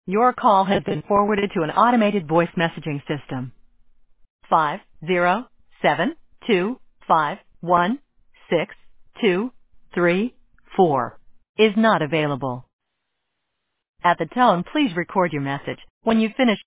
Your call has been forwarded to an automated voice messaging system. 50725162334 is not available. At the tone, please record your message. When you finish